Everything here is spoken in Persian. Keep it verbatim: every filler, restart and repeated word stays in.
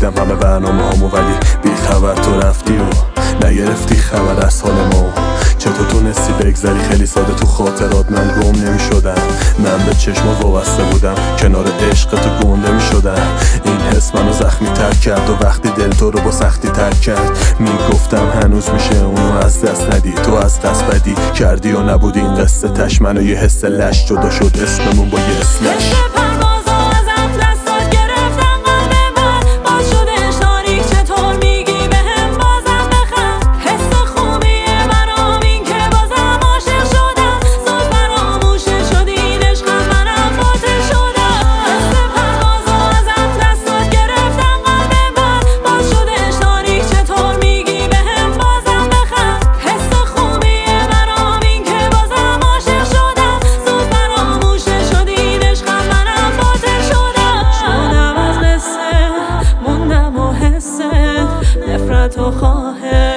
دیدم همه برنامه همو، ولی بی خبر تو رفتی و نگرفتی خبر از حال ما. چطور تونستی بگذری خیلی ساده تو خاطرات، من گم نمی شدم. من به چشمات وابسته بودم، کنار عشق تو گنده می شدم. این حس منو زخمی تر کرد و وقتی دل تو رو با سختی تر کرد میگفتم هنوز میشه اونو از دست ندی. تو از دست بدی کردی و نبود این قصه تش، منو یه حس لش جدا شد اسممون با یه اسلش. تو خواهد